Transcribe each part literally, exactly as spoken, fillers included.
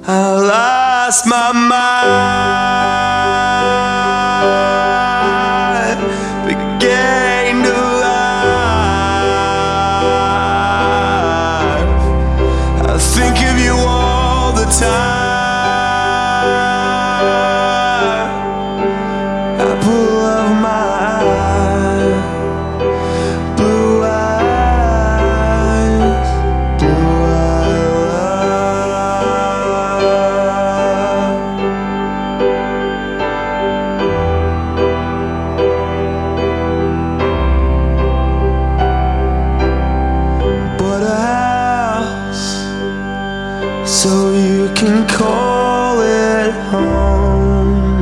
I lost my mind, regained a life. I think of you all the time. Apple of my eye, blue eyes, blue eyes. Bought a house so you can call it home.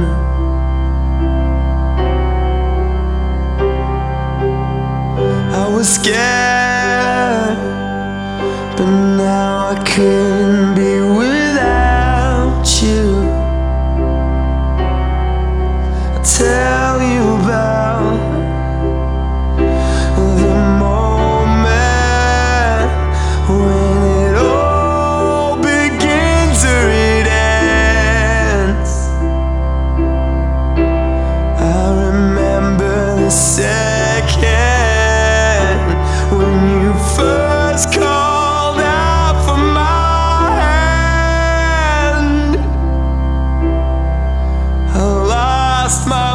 I was scared, but now I couldn't be without you. I'll tell you about the moment when it all begins or it ends. I remember the second when you first called out for my hand. I lost my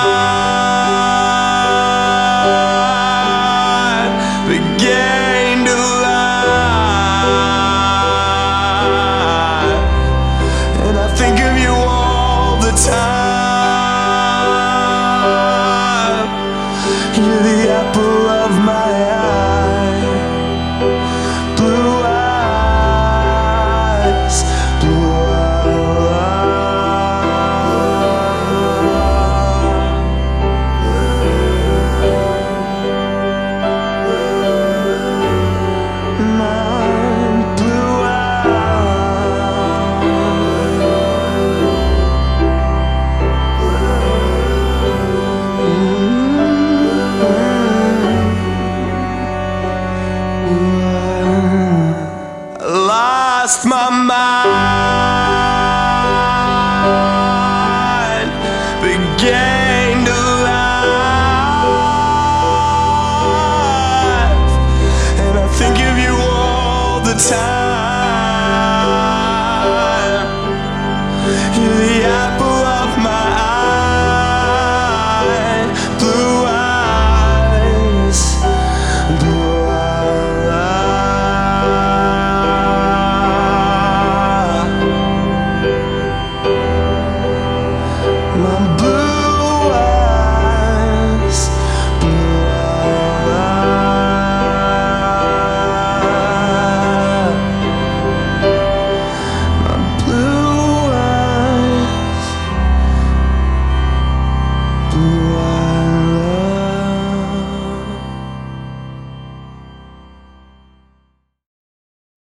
mind, regained a life, and I think of you all the time. You're the apple